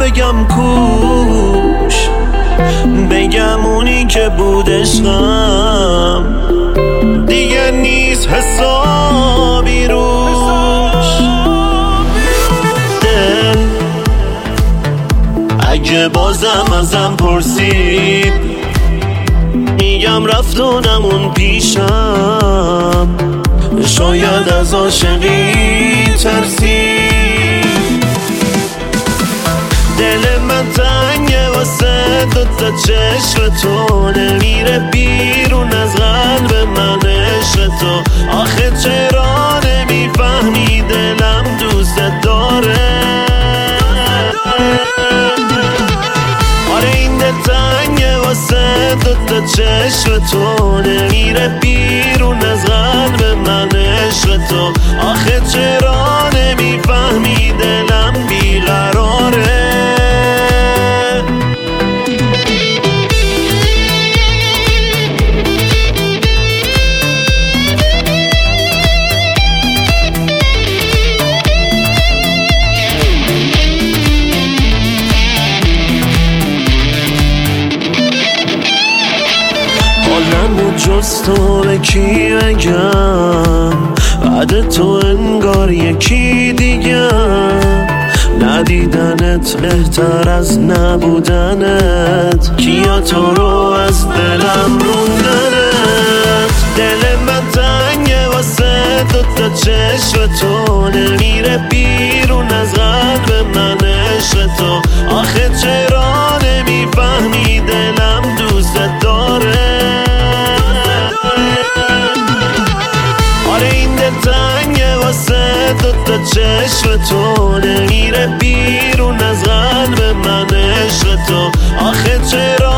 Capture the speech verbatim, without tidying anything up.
بگم کوش، بگم اونی که بود عشقم دیگه نیست حسابی روش. دل اگه بازم ازم پرسید میگم رفت و نمون پیشم، شاید از عاشقی ترسید. دل من تنگه واسه دوتا چشم تو، نمیره بیرون از قلب من عشق تو. آخه چرا نمیفهمی دلم دوست داره؟ آره این دل تنگه واسه دوتا چشم تو، نمیره بیرون از قلب من عشق تو. آخه چرا نمیفهمی دلم بیقراره؟ حالمو جز تو به کی بگم؟ بعد تو انگار یکی دیگه، ندیدنت بهتر از نبودنت، کیا تو رو از دلم روندنت. دل من تنگه واسه دوتا چشم تو، نمیره بیرون از قلب من عشق تو. آخه چرا نمیفهمی دلم دوست داره؟ آره این دل تنگه واسه دوتا چشم تو، نمیره بیرون از قلب من عشق تو. آخه چرا